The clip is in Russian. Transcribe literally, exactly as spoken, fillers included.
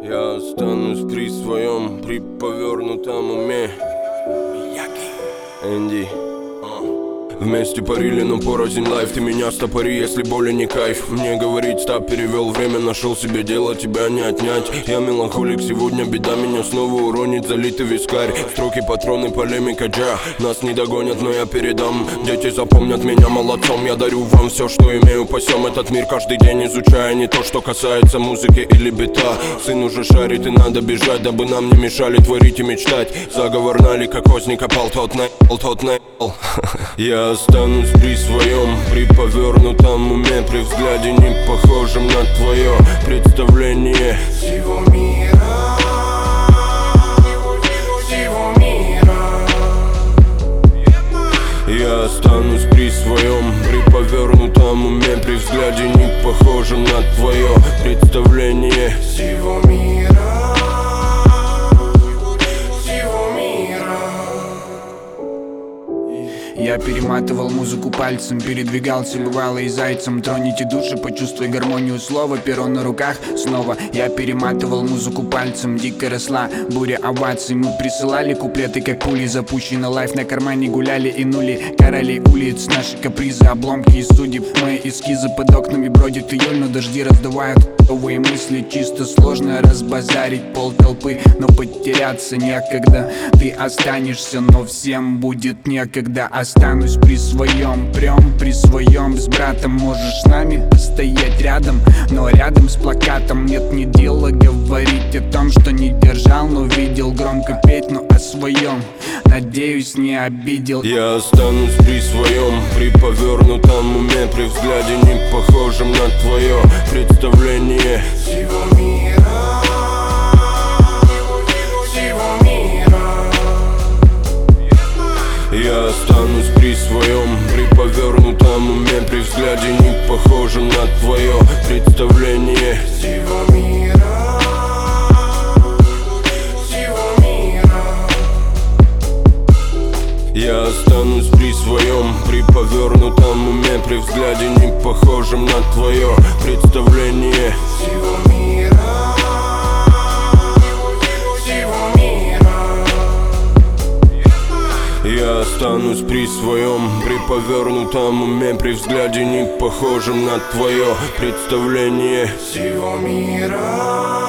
Я останусь при своем, при повернутом уме. Энди. Вместе парили, но порознь лайф. Ты меня стопори, если боли не кайф. Мне говорить стоп, перевел время, нашел себе дело, тебя не отнять. Я меланхолик, сегодня беда меня снова уронит, залитый вискарь. Строки, патроны, полемика, джа. Нас не догонят, но я передам. Дети запомнят меня молодцом. Я дарю вам все, что имею, пасем этот мир каждый день, изучая не то, что касается музыки или бита. Сын уже шарит и надо бежать, дабы нам не мешали творить и мечтать. Заговор налик, как озник опал, тот наебал, тот наебал. Я останусь при своем, при повернутом уме, при взгляде не похожем на твое представление всего мира, всего мира. Я останусь при своем, при повернутом уме, при взгляде не похожем на твое представление всего мира. Я перематывал музыку пальцем, передвигался бывало и зайцем. Троните души, почувствуй гармонию слова, перо на руках снова. Я перематывал музыку пальцем, дико росла буря оваций. Мы присылали куплеты, как пули, запущены лайф на кармане, гуляли и нули короли улиц, наши капризы, обломки и судеб. Мои эскизы под окнами бродит июль, но дожди раздувают новые мысли. Чисто сложно разбазарить пол толпы, но потеряться некогда. Ты останешься, но всем будет некогда. Останусь при своем, прям при своем. С братом можешь с нами стоять рядом, но рядом с плакатом нет ни дела говорить о том, что не держал, но видел. Громко петь, но о своем, надеюсь, не обидел. Я останусь при своем, при повернутом уме, при взгляде не похожем на твое представление всего мира, всего мира. Я останусь при своем, при повернутом уме, при взгляде не похожем на твое представление всего мира, всего мира. Я останусь при своем, при повернутом уме, при взгляде не похожем на твое представление всего мира, всего мира. Я останусь при своем, при повернутом уме, при взгляде не похожем на твое представление всего мира.